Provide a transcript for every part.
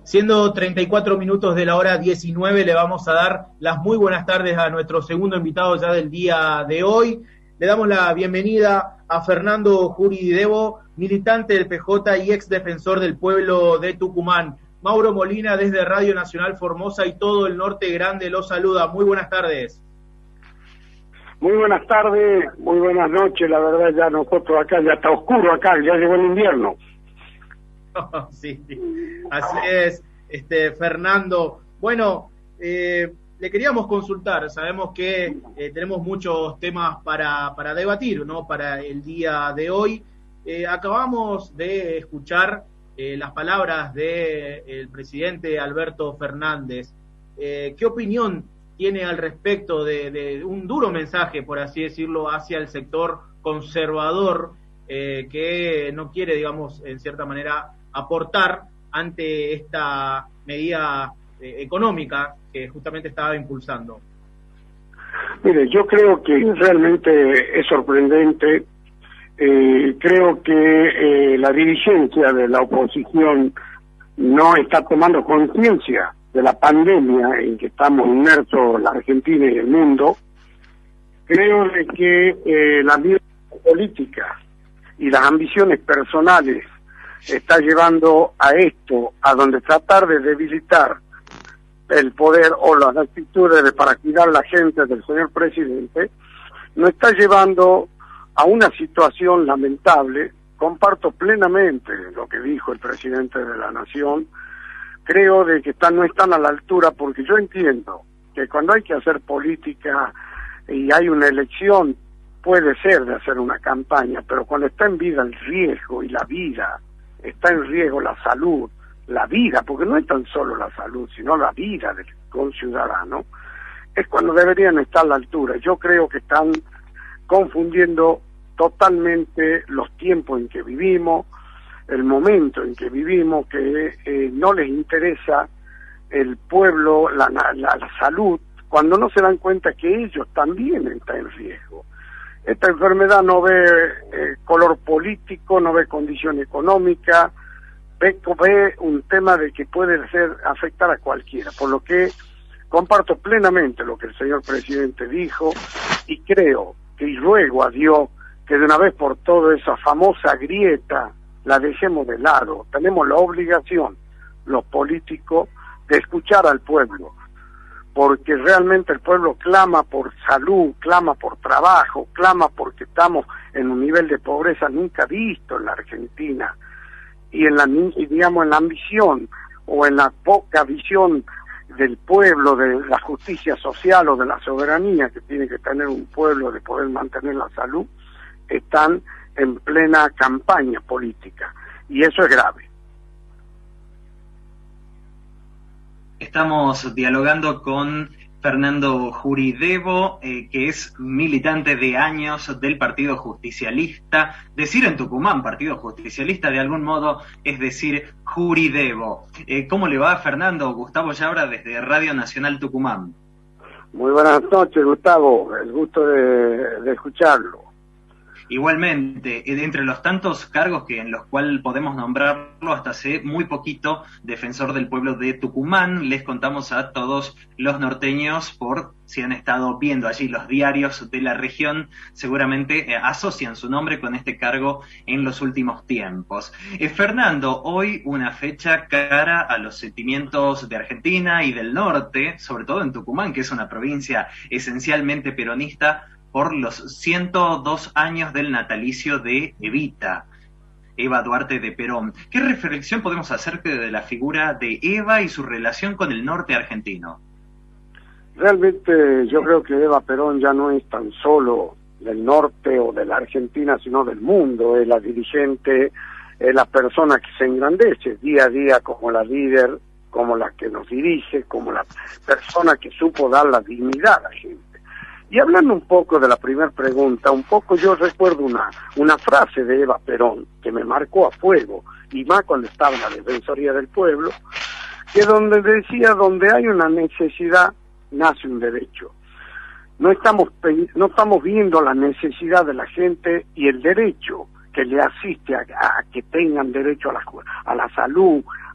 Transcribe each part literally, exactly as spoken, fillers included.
Siendo treinta y cuatro minutos de la hora diecinueve, le vamos a dar las muy buenas tardes a nuestro segundo invitado ya del día de hoy. Le damos la bienvenida a Fernando Juri Debo, militante del P J y ex defensor del pueblo de Tucumán. Mauro Molina desde Radio Nacional Formosa y todo el Norte Grande lo saluda. Muy buenas tardes. Muy buenas tardes, muy buenas noches. La verdad ya nosotros acá, ya está oscuro acá, ya llegó el invierno. Sí, sí, así es, este Fernando. Bueno, eh, le queríamos consultar, sabemos que eh, tenemos muchos temas para, para debatir, ¿no? Para el día de hoy. Eh, acabamos de escuchar eh, las palabras del presidente Alberto Fernández. Eh, ¿Qué opinión tiene al respecto de, de un duro mensaje, por así decirlo, hacia el sector conservador eh, que no quiere, digamos, en cierta manera, aportar ante esta medida eh, económica que justamente estaba impulsando? Mire, yo creo que realmente es sorprendente. Eh, creo que eh, la dirigencia de la oposición no está tomando conciencia de la pandemia en que estamos inmersos la Argentina y el mundo. Creo de que eh, la vida política y las ambiciones personales está llevando a esto, a donde tratar de debilitar el poder o las actitudes de para cuidar la gente del señor presidente, nos está llevando a una situación lamentable. Comparto plenamente lo que dijo el presidente de la Nación. Creo de que están, no están a la altura, porque yo entiendo que cuando hay que hacer política y hay una elección, puede ser de hacer una campaña, pero cuando está en vida el riesgo y la vida, está en riesgo la salud, la vida, porque no es tan solo la salud, sino la vida del conciudadano, es cuando deberían estar a la altura. Yo creo que están confundiendo totalmente los tiempos en que vivimos, el momento en que vivimos, que eh, no les interesa el pueblo, la, la, la salud, cuando no se dan cuenta que ellos también están en riesgo. Esta enfermedad no ve eh, color político, no ve condición económica, ve, ve un tema de que puede ser afectar a cualquiera, por lo que comparto plenamente lo que el señor presidente dijo y creo que y ruego a Dios que de una vez por todas esa famosa grieta la dejemos de lado. Tenemos la obligación, los políticos, de escuchar al pueblo, porque realmente el pueblo clama por salud, clama por trabajo, clama porque estamos en un nivel de pobreza nunca visto en la Argentina, y en la, digamos, en la ambición o en la poca visión del pueblo, de la justicia social o de la soberanía que tiene que tener un pueblo de poder mantener la salud, están en plena campaña política, y eso es grave. Estamos dialogando con Fernando Juri Debo, eh, que es militante de años del Partido Justicialista. Decir en Tucumán Partido Justicialista de algún modo es decir Juri Debo. Eh, ¿Cómo le va, Fernando? Gustavo Yabra desde Radio Nacional Tucumán. Muy buenas noches, Gustavo. El gusto de, de escucharlo. Igualmente, entre los tantos cargos que en los cuales podemos nombrarlo hasta hace muy poquito, defensor del pueblo de Tucumán, les contamos a todos los norteños, por si han estado viendo allí los diarios de la región, seguramente eh, asocian su nombre con este cargo en los últimos tiempos. Eh, Fernando, hoy una fecha cara a los sentimientos de Argentina y del norte, sobre todo en Tucumán, que es una provincia esencialmente peronista, por los ciento dos años del natalicio de Evita, Eva Duarte de Perón. ¿Qué reflexión podemos hacer de la figura de Eva y su relación con el norte argentino? Realmente yo creo que Eva Perón ya no es tan solo del norte o de la Argentina, sino del mundo. Es la dirigente, es la persona que se engrandece día a día como la líder, como la que nos dirige, como la persona que supo dar la dignidad a la gente. Y hablando un poco de la primera pregunta, un poco yo recuerdo una una frase de Eva Perón que me marcó a fuego, y más cuando estaba en la Defensoría del Pueblo, que donde decía, donde hay una necesidad, nace un derecho. No estamos, no estamos viendo la necesidad de la gente y el derecho que le asiste a, a que tengan derecho a la, a la salud,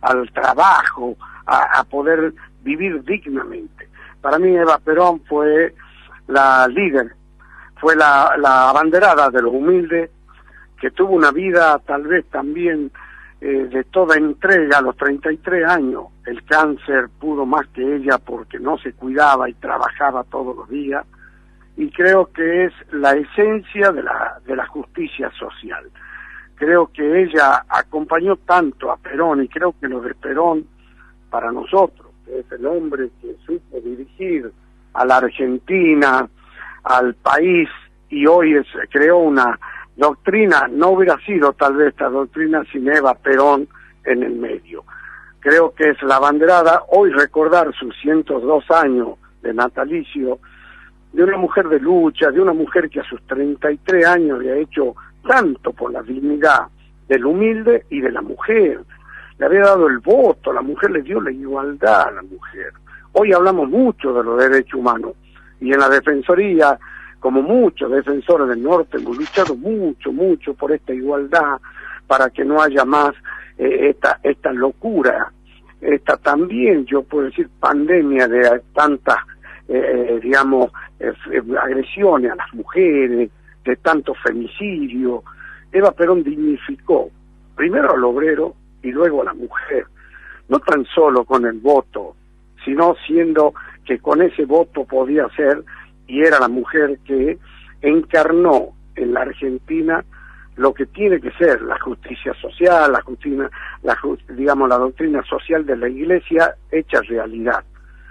al trabajo, a, a poder vivir dignamente. Para mí Eva Perón fue la líder, fue la, la abanderada de los humildes, que tuvo una vida tal vez también eh, de toda entrega a los treinta y tres años. El cáncer pudo más que ella porque no se cuidaba y trabajaba todos los días, y creo que es la esencia de la, de la justicia social. Creo que ella acompañó tanto a Perón, y creo que lo de Perón, para nosotros, que es el hombre que supo dirigir a la Argentina, al país, y hoy es, creó una doctrina, no hubiera sido tal vez esta doctrina sin Eva Perón en el medio. Creo que es la abanderada, hoy recordar sus ciento dos años de natalicio, de una mujer de lucha, de una mujer que a sus treinta y tres años le ha hecho tanto por la dignidad del humilde y de la mujer. Le había dado el voto, la mujer le dio la igualdad a la mujer. Hoy hablamos mucho de los derechos humanos, y en la Defensoría, como muchos defensores del norte, hemos luchado mucho, mucho por esta igualdad, para que no haya más eh, esta, esta locura, esta también, yo puedo decir, pandemia de tantas, eh, digamos, eh, agresiones a las mujeres, de tanto femicidio. Eva Perón dignificó primero al obrero y luego a la mujer, no tan solo con el voto, sino siendo que con ese voto podía ser, y era la mujer que encarnó en la Argentina lo que tiene que ser la justicia social, la justicia, la, digamos, la doctrina social de la Iglesia hecha realidad.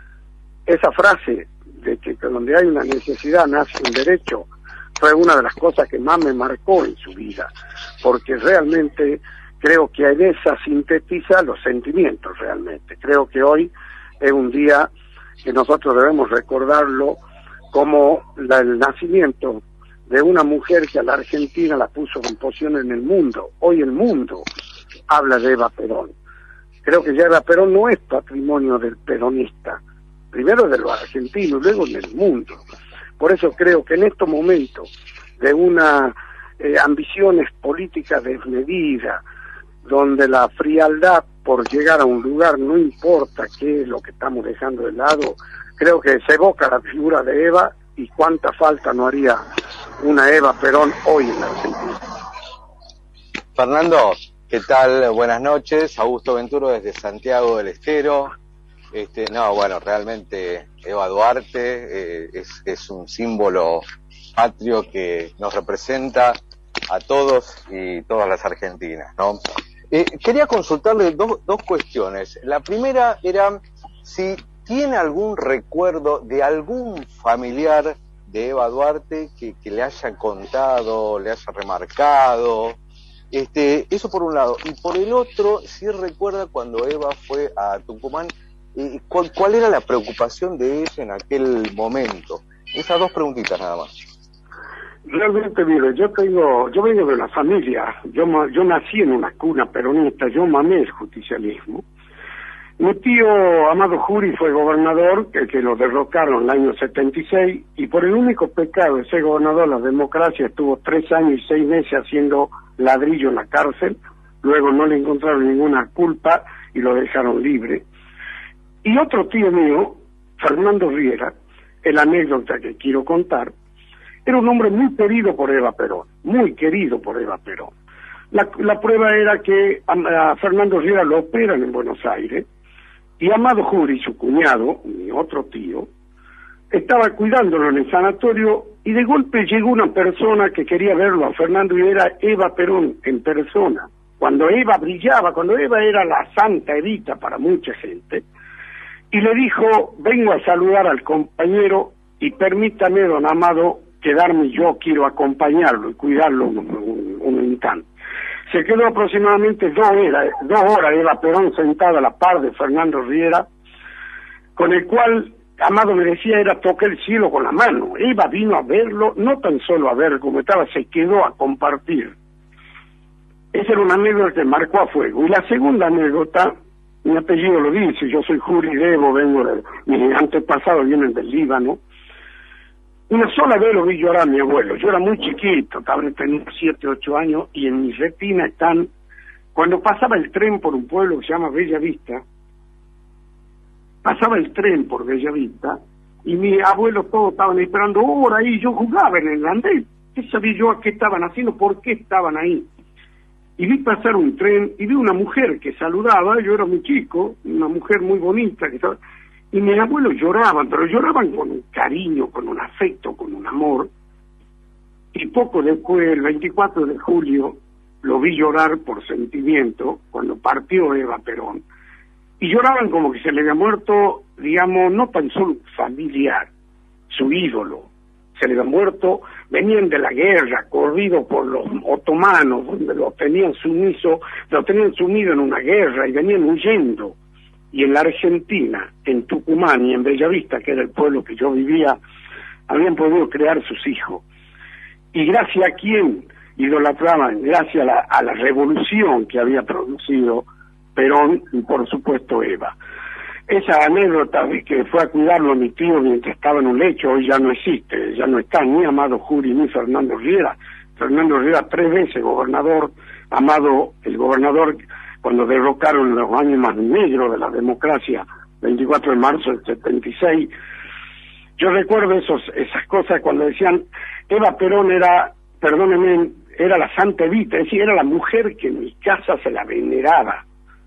Esa frase de que donde hay una necesidad nace un derecho fue una de las cosas que más me marcó en su vida, porque realmente creo que en esa sintetiza los sentimientos realmente. Creo que hoy es un día que nosotros debemos recordarlo como la, el nacimiento de una mujer que a la Argentina la puso en posición en el mundo. Hoy el mundo habla de Eva Perón. Creo que ya Eva Perón no es patrimonio del peronista, primero de los argentinos y luego en el mundo. Por eso creo que en estos momentos de una eh, ambiciones políticas desmedidas, donde la frialdad por llegar a un lugar no importa qué es lo que estamos dejando de lado, creo que se evoca la figura de Eva, y cuánta falta no haría una Eva Perón hoy en la Argentina. Fernando, ¿qué tal? Buenas noches. Augusto Venturo desde Santiago del Estero. Este, no, bueno, realmente Eva Duarte eh, es, es un símbolo patrio que nos representa a todos y todas las argentinas, ¿no? Eh, quería consultarle dos, dos cuestiones. La primera era si tiene algún recuerdo de algún familiar de Eva Duarte que, que le haya contado, le haya remarcado. Este, eso por un lado. Y por el otro, si recuerda cuando Eva fue a Tucumán, eh, ¿cuál, ¿cuál era la preocupación de ella en aquel momento? Esas dos preguntitas nada más. Realmente, mire, yo tengo, yo vengo de una familia, yo yo nací en una cuna peronista, yo mamé el justicialismo. Mi tío Amado Jury fue gobernador, que, que lo derrocaron en el año setenta y seis, y por el único pecado de ser gobernador, la democracia, estuvo tres años y seis meses haciendo ladrillo en la cárcel, luego no le encontraron ninguna culpa y lo dejaron libre. Y otro tío mío, Fernando Riera, el anécdota que quiero contar, era un hombre muy querido por Eva Perón, muy querido por Eva Perón. La, la prueba era que a, a Fernando Riera lo operan en Buenos Aires, y Amado Jury, su cuñado, mi otro tío, estaba cuidándolo en el sanatorio, y de golpe llegó una persona que quería verlo a Fernando, y era Eva Perón en persona. Cuando Eva brillaba, cuando Eva era la santa Evita para mucha gente, y le dijo, vengo a saludar al compañero, y permítame, don Amado, quedarme, yo quiero acompañarlo y cuidarlo un, un, un instante. Se quedó aproximadamente dos horas, dos horas Eva Perón sentada a la par de Fernando Riera, con el cual Amado me decía era tocar el cielo con la mano. Eva vino a verlo, no tan solo a ver cómo estaba, se quedó a compartir. Esa era una anécdota que marcó a fuego. Y la segunda anécdota, mi apellido lo dice, yo soy Jury Devo, vengo de, mis antepasados vienen del Líbano. Una sola vez lo vi llorar a mi abuelo. Yo era muy chiquito, tal vez tenía siete, ocho años, y en mi retina están cuando pasaba el tren por un pueblo que se llama Bella Vista, pasaba el tren por Bella Vista, y mi abuelo todos estaban esperando hora ahí, yo jugaba en el andén, ¿qué sabía yo a qué estaban haciendo? ¿Por qué estaban ahí? Y vi pasar un tren, y vi una mujer que saludaba, yo era muy chico, una mujer muy bonita, que estaba, y mis abuelos lloraban, pero lloraban con un cariño, con un afecto, con un amor, y poco después, el veinticuatro de julio, lo vi llorar por sentimiento, cuando partió Eva Perón, y lloraban como que se le había muerto, digamos, no tan solo familiar, su ídolo, se le había muerto, venían de la guerra, corridos por los otomanos, donde los tenían sumiso, los tenían sumido en una guerra y venían huyendo. Y en la Argentina, en Tucumán y en Bella Vista, que era el pueblo que yo vivía, habían podido crear sus hijos. Y gracias a quién idolatraban, gracias a la, a la revolución que había producido Perón y por supuesto Eva. Esa anécdota de que fue a cuidarlo a mi tío mientras estaba en un lecho, hoy ya no existe, ya no está ni Amado Jury ni Fernando Riera. Fernando Riera tres veces gobernador, Amado el gobernador cuando derrocaron los años más negros de la democracia, veinticuatro de marzo del setenta y seis. Yo recuerdo esos, esas cosas cuando decían, Eva Perón era, perdónenme, era la Santa Evita, es decir, era la mujer que en mi casa se la veneraba.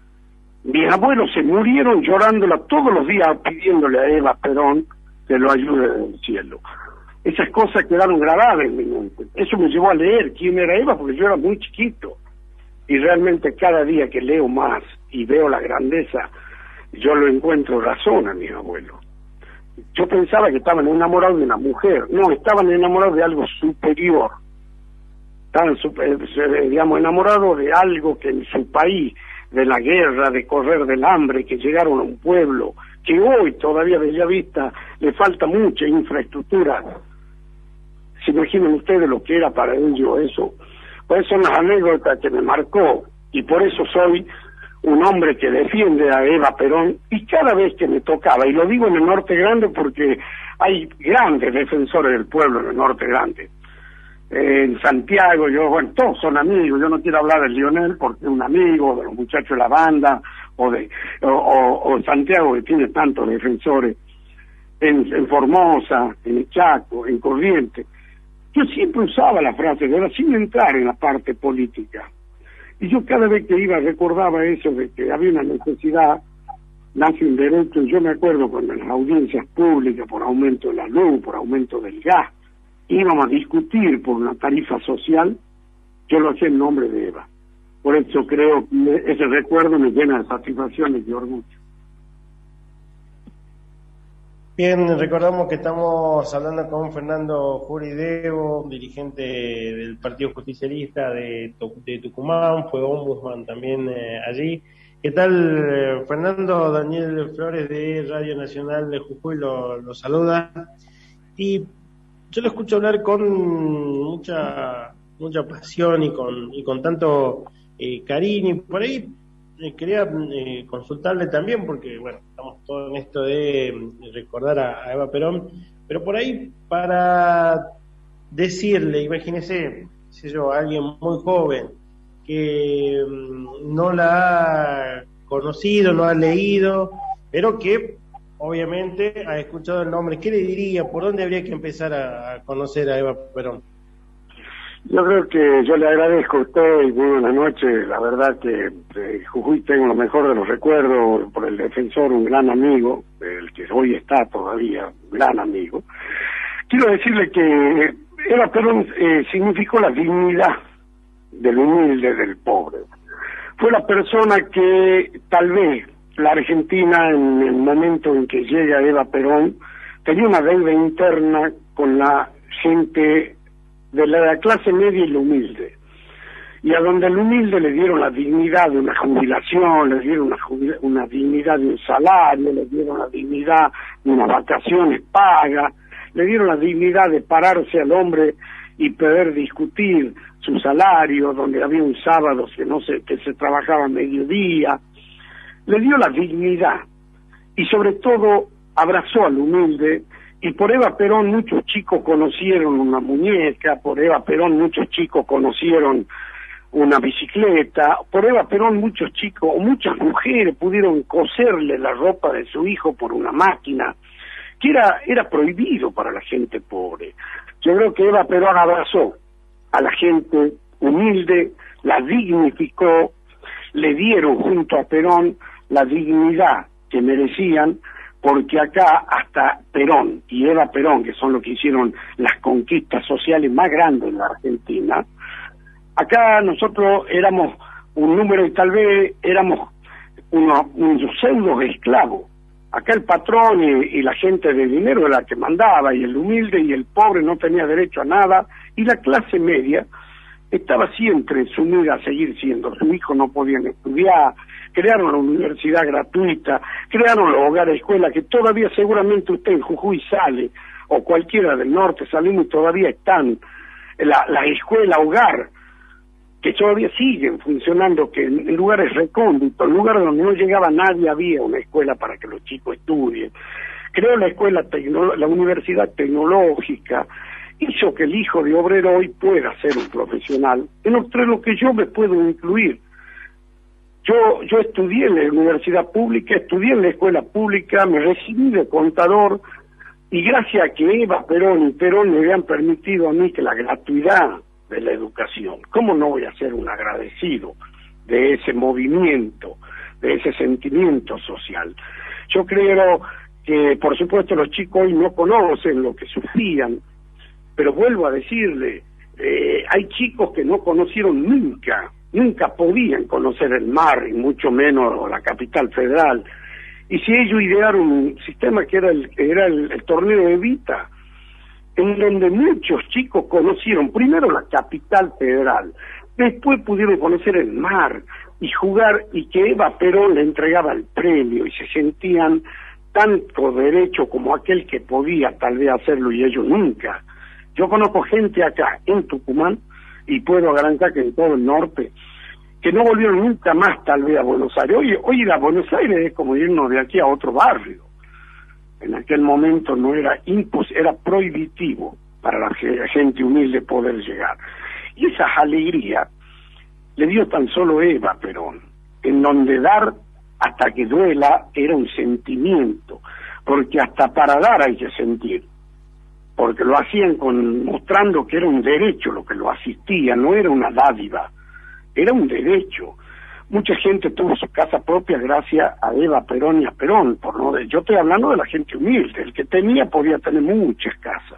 Mis abuelos se murieron llorándola todos los días, pidiéndole a Eva Perón que lo ayude del cielo. Esas cosas quedaron grabadas en mi mente. Eso me llevó a leer quién era Eva, porque yo era muy chiquito. Y realmente cada día que leo más y veo la grandeza, yo lo encuentro razón a mis abuelos. Yo pensaba que estaban enamorados de una mujer. No, estaban enamorados de algo superior. Estaban, digamos, enamorados de algo que en su país, de la guerra, de correr del hambre, que llegaron a un pueblo que hoy todavía de Bella Vista le falta mucha infraestructura. ¿Se imaginan ustedes lo que era para ellos eso? Pues son las anécdotas que me marcó, y por eso soy un hombre que defiende a Eva Perón, y cada vez que me tocaba, y lo digo en el Norte Grande porque hay grandes defensores del pueblo en el Norte Grande, en Santiago, yo, bueno, todos son amigos, yo no quiero hablar de Lionel porque es un amigo, de los muchachos de la banda, o de o, o, o Santiago, que tiene tantos defensores, en, en Formosa, en el Chaco, en Corrientes. Yo siempre usaba la frase, de ahora sin entrar en la parte política, y yo cada vez que iba recordaba eso, de que había una necesidad, nace un derecho, y yo me acuerdo cuando en las audiencias públicas, por aumento de la luz, por aumento del gas, íbamos a discutir por una tarifa social, yo lo hacía en nombre de Eva. Por eso creo que ese recuerdo me llena de satisfacción y de orgullo. Bien, recordamos que estamos hablando con Fernando Jury Devo, dirigente del Partido Justicialista de, de Tucumán, fue ombudsman también eh, allí. ¿Qué tal, eh, Fernando? Daniel Flores de Radio Nacional de Jujuy lo, lo saluda. Y yo lo escucho hablar con mucha mucha pasión y con y con tanto eh, cariño. Y por ahí eh, quería eh, consultarle también, porque bueno, estamos todos en esto de, de recordar a, a Eva Perón, pero por ahí para decirle, imagínese, sé yo, a alguien muy joven que um, no la ha conocido, no ha leído, pero que obviamente ha escuchado el nombre, ¿qué le diría? ¿Por dónde habría que empezar a conocer a Eva Perón? Yo creo que yo le agradezco a usted y muy buenas noches. La verdad que de Jujuy tengo lo mejor de los recuerdos por el defensor, un gran amigo, el que hoy está todavía, un gran amigo. Quiero decirle que Eva Perón eh, significó la dignidad del humilde, del pobre. Fue la persona que tal vez la Argentina, en el momento en que llega Eva Perón, tenía una deuda interna con la gente de la clase media y la humilde. Y a donde el humilde le dieron la dignidad de una jubilación, le dieron una, jubila, una dignidad de un salario, le dieron la dignidad de unas vacaciones pagas, le dieron la dignidad de pararse al hombre y poder discutir su salario, donde había un sábado que no se, que se trabajaba a mediodía. Le dio la dignidad y sobre todo abrazó al humilde, y por Eva Perón muchos chicos conocieron una muñeca, por Eva Perón muchos chicos conocieron una bicicleta. Por Eva Perón muchos chicos o muchas mujeres pudieron coserle la ropa de su hijo por una máquina, que era, era prohibido para la gente pobre. Yo creo que Eva Perón abrazó a la gente humilde, la dignificó, le dieron junto a Perón la dignidad que merecían, porque acá hasta Perón y Eva Perón, que son los que hicieron las conquistas sociales más grandes en la Argentina, acá nosotros éramos un número y tal vez éramos unos, unos pseudo esclavos. Acá el patrón y, y la gente de dinero era la que mandaba, y el humilde y el pobre no tenía derecho a nada, y la clase media estaba siempre sumida a seguir siendo. Sus hijos no podían estudiar, crearon la universidad gratuita, crearon los hogares escuelas, que todavía seguramente usted en Jujuy sale, o cualquiera del norte salimos y todavía están, la, la escuela hogar, que todavía siguen funcionando, que en lugares recónditos, en lugares donde no llegaba nadie, había una escuela para que los chicos estudien. Creó la escuela, tecno, la universidad tecnológica, hizo que el hijo de obrero hoy pueda ser un profesional, entre lo que yo me puedo incluir. Yo, yo estudié en la universidad pública, estudié en la escuela pública, me recibí de contador, y gracias a que Eva Perón y Perón me habían permitido a mí que la gratuidad de la educación, ¿cómo no voy a ser un agradecido de ese movimiento, de ese sentimiento social? Yo creo que, por supuesto, los chicos hoy no conocen lo que sufrían, pero vuelvo a decirle, eh, hay chicos que no conocieron nunca, nunca podían conocer el mar, y mucho menos la capital federal, y si ellos idearon un sistema que era el, era el, el torneo Evita, en donde muchos chicos conocieron primero la capital federal, después pudieron conocer el mar y jugar, y que Eva Perón le entregaba el premio y se sentían tanto derecho como aquel que podía tal vez hacerlo y ellos nunca. Yo conozco gente acá en Tucumán, y puedo garantizar que en todo el norte, que no volvieron nunca más tal vez a Buenos Aires. Hoy, hoy ir a Buenos Aires es como irnos de aquí a otro barrio. En aquel momento no era impos, era prohibitivo para la gente humilde poder llegar. Y esa alegría le dio tan solo Eva Perón, en donde dar hasta que duela era un sentimiento, porque hasta para dar hay que sentir, porque lo hacían con, mostrando que era un derecho lo que lo asistía, no era una dádiva, era un derecho. Mucha gente tuvo su casa propia gracias a Eva Perón y a Perón, por no de, yo estoy hablando de la gente humilde, el que tenía podía tener muchas casas.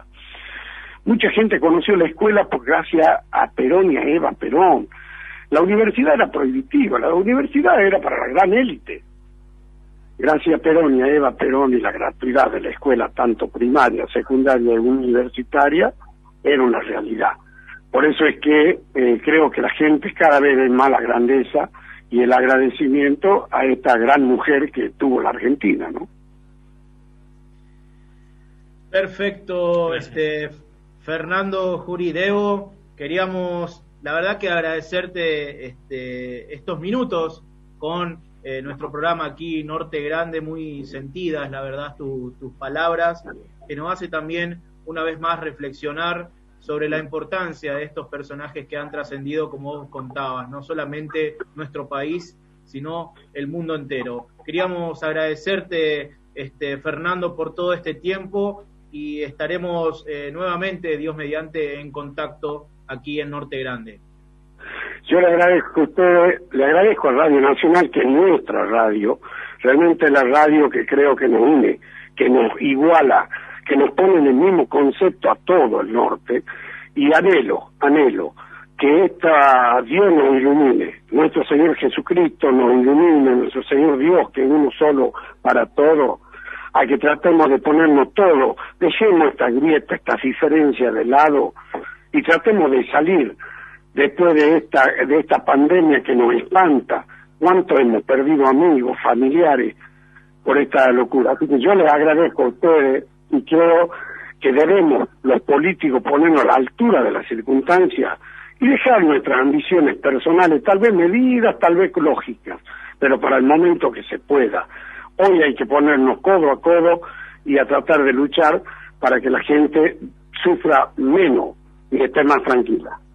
Mucha gente conoció la escuela por gracias a Perón y a Eva Perón. La universidad era prohibitiva, la universidad era para la gran élite. Gracias a Perón y a Eva Perón y la gratuidad de la escuela, tanto primaria, secundaria y universitaria, era una realidad. Por eso es que eh, creo que la gente cada vez ve más la grandeza y el agradecimiento a esta gran mujer que tuvo la Argentina, ¿no? Perfecto, este Fernando Jurideo, queríamos la verdad que agradecerte este, estos minutos con eh, nuestro programa aquí Norte Grande, muy sentidas, la verdad, tu, tus palabras, que nos hace también una vez más reflexionar sobre la importancia de estos personajes que han trascendido, como vos contabas, no solamente nuestro país, sino el mundo entero. Queríamos agradecerte, este, Fernando, por todo este tiempo, y estaremos eh, nuevamente, Dios mediante, en contacto aquí en Norte Grande. Yo le agradezco a usted, le agradezco a Radio Nacional, que es nuestra radio, realmente la radio que creo que nos une, que nos iguala, que nos pone en el mismo concepto a todo el norte, y anhelo, anhelo, que esta Dios nos ilumine, nuestro Señor Jesucristo nos ilumine, nuestro Señor Dios, que es uno solo para todo, a que tratemos de ponernos todo, dejemos esta grieta, estas diferencias de lado, y tratemos de salir después de esta, de esta pandemia que nos espanta. ¿Cuánto hemos perdido amigos, familiares, por esta locura? Así que yo les agradezco a ustedes, y creo que debemos los políticos ponernos a la altura de las circunstancias y dejar nuestras ambiciones personales, tal vez medidas, tal vez lógicas, pero para el momento que se pueda. Hoy hay que ponernos codo a codo y a tratar de luchar para que la gente sufra menos y esté más tranquila.